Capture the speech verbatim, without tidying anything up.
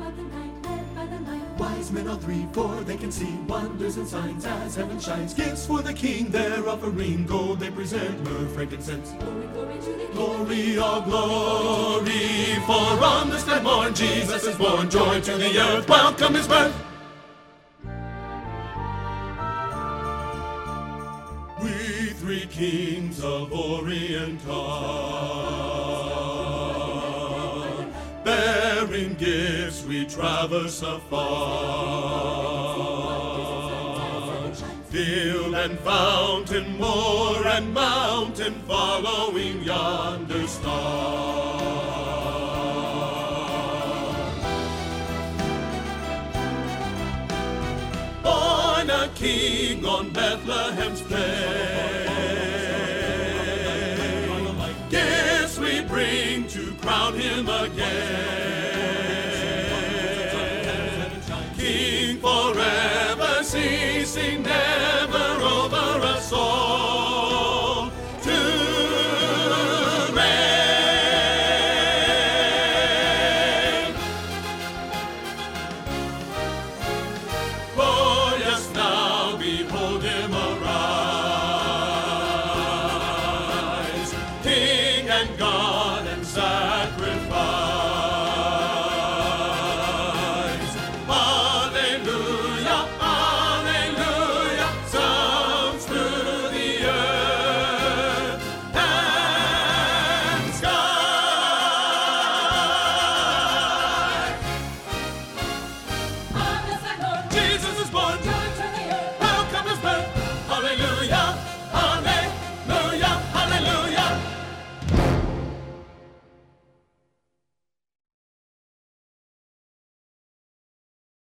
of the night, led by the light. Wise men are three, for they can see wonders and signs as heaven shines. Gifts for the King they're offering, gold they present, myrrh, frankincense. Glory, glory to the King. Glory, all glory, for on this glad morn Jesus is born. Joy to the earth, welcome his birth. We three kings of Orient are, bearing gifts we traverse afar. Field and fountain, moor and mountain, following yonder star. Born a king on Bethlehem's plain, gifts we bring to crown him again. King forever, ceasing never over us all to reign. Glorious now, behold him arise, King and God.